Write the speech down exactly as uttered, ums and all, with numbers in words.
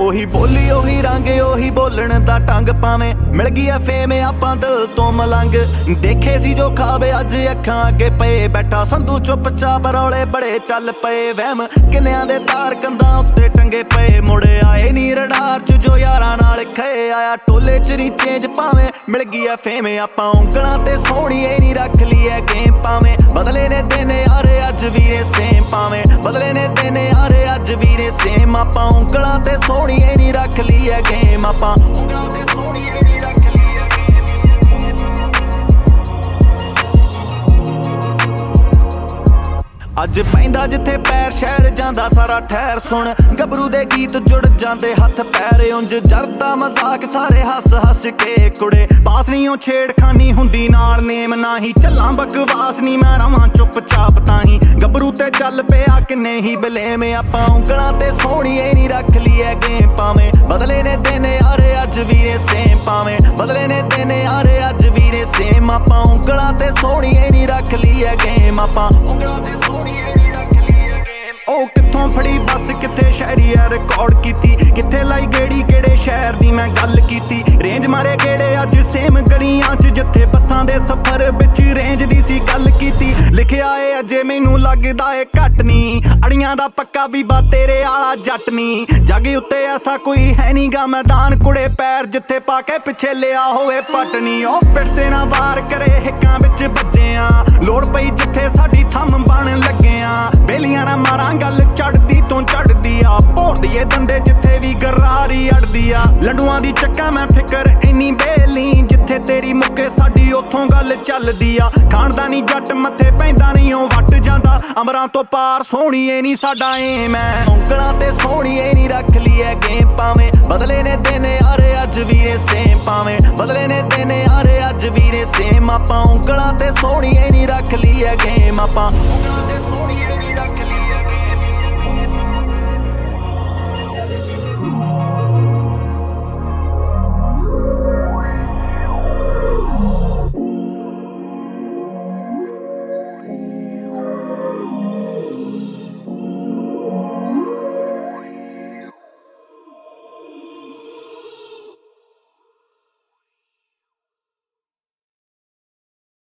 ਉਹੀ ਬੋਲੀ ਉਹੀ ਰੰਗ ਉਹੀ ਬੋਲਣ ਦਾ ਢੰਗ ਪਾਵੇਂ ਮਿਲ ਗਈ ਐ ਫੇਮ ਆਪਾਂ ਦਿਲ ਤੋਂ ਮਲੰਗ ਦੇਖੇ ਸੀ ਜੋ ਖਾਵੇ ਅੱਜ ਅੱਖਾਂ ਅੱਗੇ ਪਏ ਬੈਠਾ ਸੰਧੂ ਚੁੱਪਚਾਪ ਰੌਲੇ ਬੜੇ ਚੱਲ ਪਏ ਵਹਿਮ ਕਿੰਨਿਆਂ ਦੇ ਤਾਰ ਕੰਧਾਂ ਉੱਤੇ ਟੰਗੇ ਪਏ ਮੁੜੇ ਆਏ ਨੀ ਰਡਾਰ ਚ ਜੋ ਯਾਰਾਂ ਨਾਲ ਖਏ ਆਇਆ ਟੋਲੇ ਚ ਨੀ ਚੇਂਜ ਪਾਵੇਂ ਮਿਲ ਗਈ ਐ ਫੇਮ ਆਪਾਂ ਉਂਗਲਾਂ ਤੇ ਸੋਹਣੀਏ ਨੀ ਰੱਖ ਲਈ ਐ ਗੇਮ ਪਾਵੇਂ ਬਦਲੇ ਨੇ ਦਿਨ ਯਾਰੇ ਅੱਜ ਵੀਰੇ ਸੇਮ ਪਾਵੇਂ ਬਦਲੇ ਨੇ ਦਿਨ ਯਾਰੇ ਅੱਜ ਵੀਰੇ ਸੇਮ ਆਪਾਂ ਉਂਗਲਾਂ ਤੇ ਸੋਹਣੀਏ ਨੀ ਰੱਖ ਲਈ ਐ ਗੇਮ ਆਪਾਂ ਉਂਗਲਾਂ ਤੇ ਸੋਹਣੀਏ ਨੀ ਰੱਖ ਲਈ ਐ ਗੇਮ ਅੱਜ ਪੈਂਦਾ ਜਿੱਥੇ ਪੈਰ ਸ਼ਹਿਰ ਜਾਂਦਾ ਸਾਰਾ ਠਹਿਰ ਸੁਣ ਗੱਭਰੂ ਦੇ ਗੀਤ ਜੁੜ ਜਾਂਦੇ ਹੱਥ ਪੈਰ ਉਂਝ ਜਰਦਾ ਮਜ਼ਾਕ ਸਾਰੇ ਹੱਸ ਹੱਸ ਕੇ ਕੁੜੇ ਪਾਸ ਨਹੀਂ ਉਹ ਛੇੜਖਾਨੀ ਹੁੰਦੀ ਨਾਲ ਨੇਮ ਨਾ ਹੀ ਚੱਲਾਂ ਬਕਵਾਸ ਨਹੀਂ ਮੈਂ ਰਵਾਂ ਚੁੱਪਚਾਪ ਤਾਂ ਹੀ ਗੱਭਰੂ ਤੇ ਚੱਲ ਪਿਆ ਕਿੰਨੇ ਹੀ ਬਲੇਮ ਆਪਾਂ ਉਂਗਲਾਂ ਤੇ ਸੋਹਣੀਏ ਨੀ ਰੱਖ ਲਈ ਐ ਗੇਮ ਪਾਵੇਂ ਬਦਲੇ ਨੇ ਦਿਨ ਯਾਰੇ ਅੱਜ ਵੀਰੇ ਸੇਮ ਪਾਵੇਂ ਬਦਲੇ ਨੇ ਦਿਨ ਯਾਰੇ ਅੱਜ ਵੀਰੇ ਸੇਮ ਆਪਾਂ ਉਂਗਲਾਂ ਤੇ ਸੋਹਣੀਏ ਨੀ ਰੱਖ ਲਈ ਐ ਗੇਮ ਆਪਾਂ ਉਂਗਲਾਂ ਤੇ ਸੋਹਣੀਏ ਨੀ ਰੱਖ ਲਈ ਐ ਗੇਮ ਉਹ ਕਿੱਥੋਂ ਫੜੀ ਬੱਸ ਕਿੱਥੇ ਸ਼ਹਿਰੀ ਐ ਰਿਕਾਰਡ ਕੀਤੀ ਕਿੱਥੇ ਲਾਈ ਗੇੜੀ ਕਿਹੜੇ ਸ਼ਹਿਰ ਦੀ ਮੈਂ ਗੱਲ ਕੀਤੀ ਰੇਂਜ ਮਾਰੇ ਕਿਹੜੇ ਅੱਜ ਸੇਮ ਗਲੀਆਂ ਚ ਜਿੱਥੇ ਬੱਸਾਂ ਦੇ ਸਫ਼ਰ ਵਿੱਚ ਰੇਂਜ ਦੀ ਸੀ ਗੱਲ ਕੀਤੀ ਲਿਖਿਆ ਏ ਅਜੇ ਮੈਨੂੰ ਲੱਗਦਾ ਏ ਘੱਟ ਨੀ ਅੜੀਆਂ ਦਾ ਪੱਕਾ ਬੀਬਾ ਤੇਰੇ ਆਲਾ ਜੱਟ ਨੀ ਜੱਗ ਉੱਤੇ ਐਸਾ ਕੋਈ ਹੈ ਨੀ ਗਾ ਮੈਦਾਨ ਕੁੜੇ ਪੈਰ ਜਿੱਥੇ ਪਾ ਕੇ ਪਿੱਛੇ ਲਿਆ ਹੋਵੇ ਪਟਨੀ ਉਹ ਪਿੱਟ ਤੇ ਨਾ ਵਾਰ ਕਰੇ ਹਿੱਕਾਂ ਵਿੱਚ ਵੱਜਿਆ ਲੋੜ ਪਈ ਜਿੱਥੇ ਸਾਡੀ ਥੰਮ ਬਣ ਲੱਗਿਆ ਬੇਲੀਆਂ ਨਾ ਮਾਰਾਂ ਗੱਲ ਚੜਦੀ ਤੋਂ ਚੜਦੀ ਆ ਭੋਰਦੀਏ ਦੰਦੇ ਜਿੱਥੇ ਵੀ ਗਰਾਰੀ ਅੜਦੀ ਆ ਲੰਡੂਆਂ ਦੀ ਚੱਕਾ ਮੈਂ ਫਿਕਰ ਇੰਨੀ ਬੇਲੀ ਜਿੱਥੇ ਤੇਰੀ ਮੁੱਕੇ ਸਾਡੀ ਉੱਥੋਂ ਗੱਲ ਚੱਲਦੀ ਆ ਖਾਣਦਾ ਨੀ ਜੱਟ ਮੱਥੇ ਪੈਂਦਾ ਨੀ ਉਹ ਵੱਟ ਜਾਂਦਾ ਅਮਰਾਂ ਤੋਂ ਪਾਰ ਸੋਹਣੀਏ ਨੀ ਸਾਡਾ ਏਮ ਐ ਉਂਗਲਾਂ ਤੇ ਸੋਹਣੀਏ ਨੀ ਰੱਖ ਲਈ ਐ ਗੇਮ ਪਾਵੇਂ ਬਦਲੇ ਨੇ ਦਿਨ ਯਾਰੇ ਅੱਜ ਵੀਰੇ ਸੇਮ ਪਾਵੇਂ ਬਦਲੇ ਨੇ ਦਿਨ ਯਾਰੇ ਅੱਜ ਵੀਰੇ ਸੇਮ ਆਪਾਂ ਉਂਗਲਾਂ ਤੇ ਸੋਹਣੀਏ ਨੀ ਰੱਖ ਲਈ ਐ ਗੇਮ ਆਪਾਂ ਉਂਗਲਾਂ ਤੇ ਸੋਹਣੀਏ ਨੀ ਰੱਖ